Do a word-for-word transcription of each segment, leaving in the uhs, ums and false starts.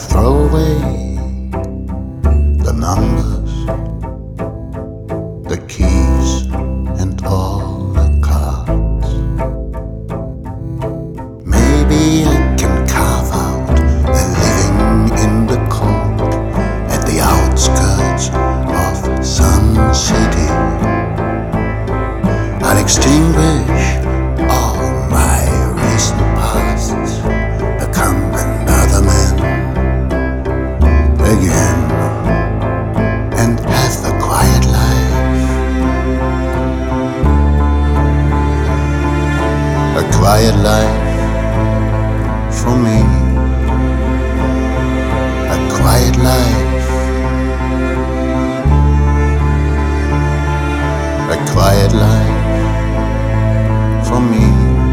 throw away the numbers, the keys, and all the cards. Maybe I can carve out a living in the cold at the outskirts of some city. I'll extinguish all my recent pasts, become another man again, and have a quiet life. A quiet life for me. A quiet life. A quiet life for me.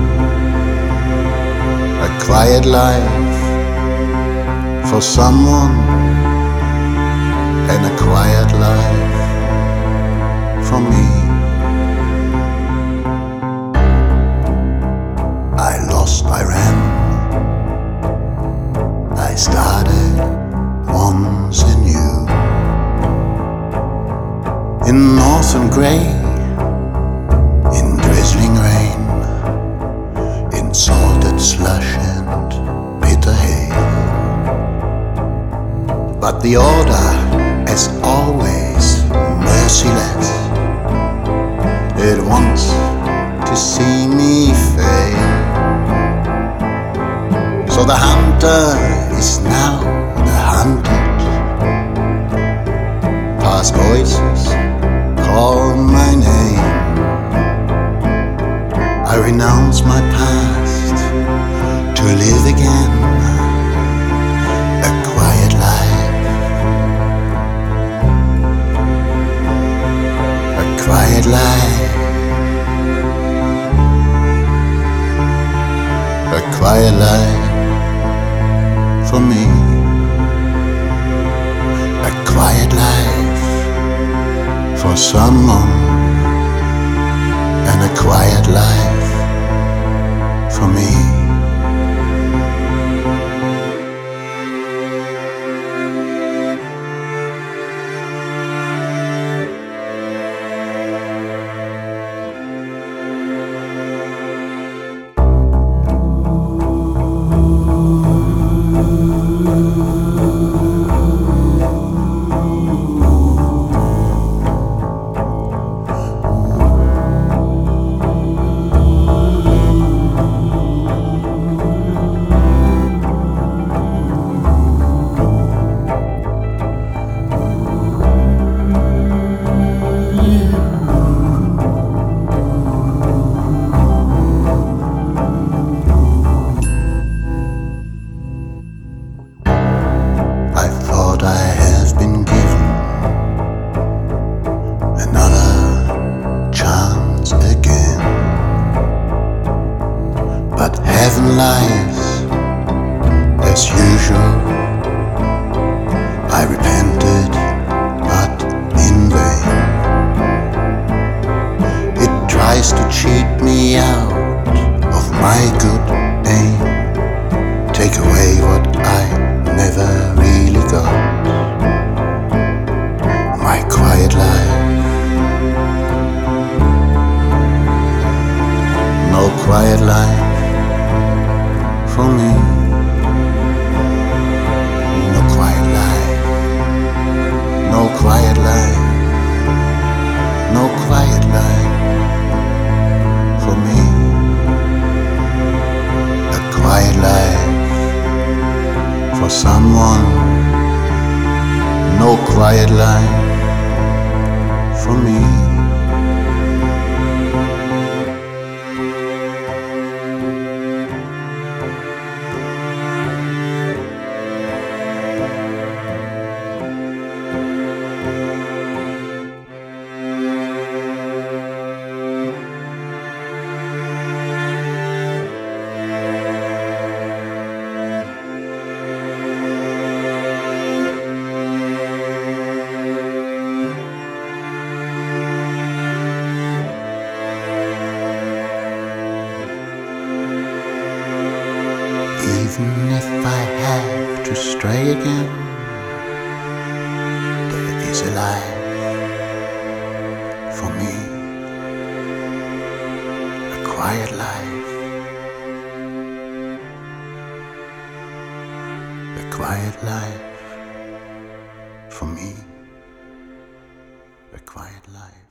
A quiet life for someone, and a quiet life for me. I lost, I ran, I started once anew. In northern grey, in drizzling rain, in salted slush and bitter hail. But the order, as always, merciless. It wants to see me fail. So the hunter is now the hunted. Past voices call my name. I renounce my past to live again. A quiet life. A quiet life. A quiet life for me. A quiet life for someone, and a quiet life for me. Heaven lies as usual. I repented, but in vain. It tries to cheat me out of my good aim, take away what I never really got. My quiet life. No quiet life for me. No quiet life. No quiet life. No quiet life for me. A quiet life for someone. No quiet life for me. Even if I have to stray again. There is a life for me, a quiet life, a quiet life for me, a quiet life.